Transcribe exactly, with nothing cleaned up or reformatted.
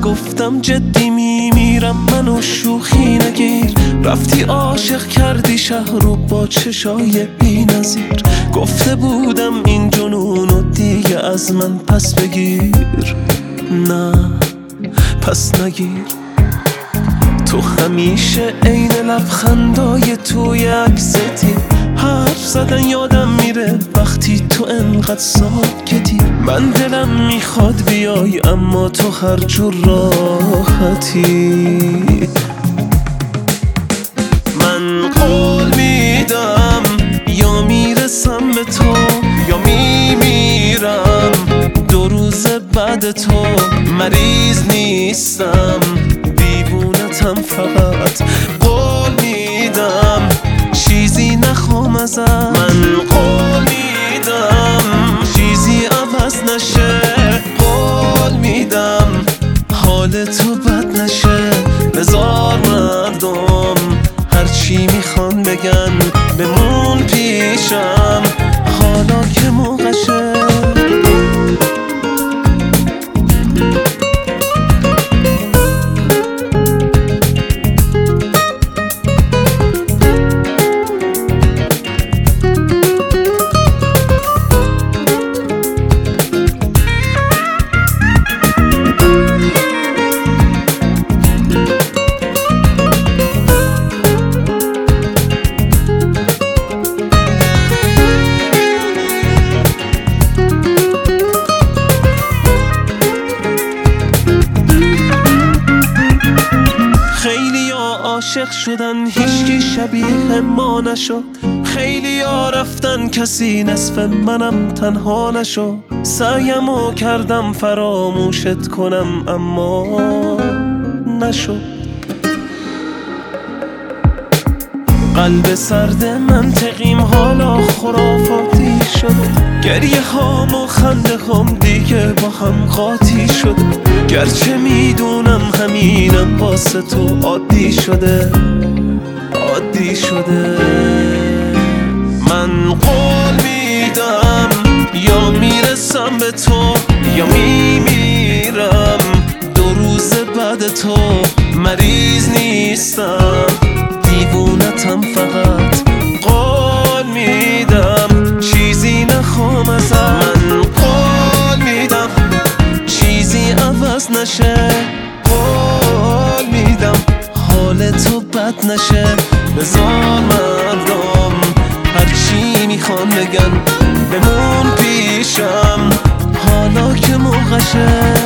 گفتم جدی میمیرم منو شوخی نگیر. رفتی عاشق کردی شهر رو با چشای بی نظیر. گفته بودم این جنونو دیگه از من پس بگیر. نه پس نگیر. تو همیشه عین لبخندای توی عکستی. حرف زدن یادم میره وقتی تو انقدر ساکتی. من دلم میخواد بیای اما تو هر جور راحتی. من قول میدم یا میرسم به تو یا میمیرم. دو روز بعد تو مریض نیستم، دیوونتم فقط. قول میدم چیزی نخوام ازت. من قول میدم چیزی عوض نشه. قول میدم حال تو بد نشه. بذار مردم هرچی میخوان بگن بمون پیشم حالا که موقعشه. عاشق شدن هیچکی شبیه ما نشد. خیلی ها رفتن کسی نصف منم تنها نشد. سعیمو کردم فراموشت کنم اما نشد. قلب سرد منطقیم حالا خرافاتی شد. گریه هام و خنده هم دیگه با هم قاطی شد. گرچه میدونم همینم واسه تو عادی شده عادی شده. من قول میدم یا میرسم به تو یا میمیرم. دو روز بعد تو مریض نیستم، دیوونتم فقط. قول میدم چیزی نخوام ازت. من قول میدم چیزی عوض نشه. قول میدم حال تو بد نشه. بذار مردم هرچی میخوان بگن بمون پیشم حالا که موقعشه.